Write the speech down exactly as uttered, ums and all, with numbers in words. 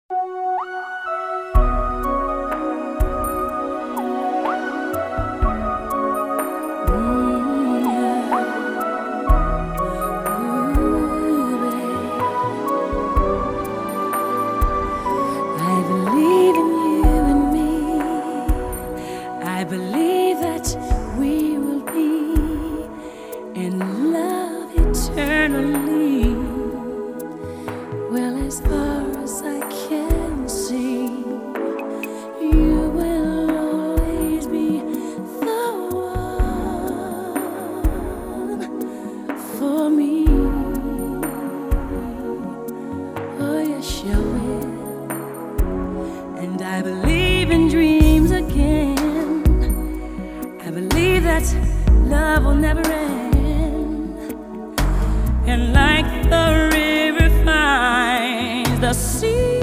I believe that we will be in love eternally. Well, as far as I can see, you will always be the one for me. Oh, yes, you will. And I believe in dreams again. I believe that love will never end. And like the river finds the sea,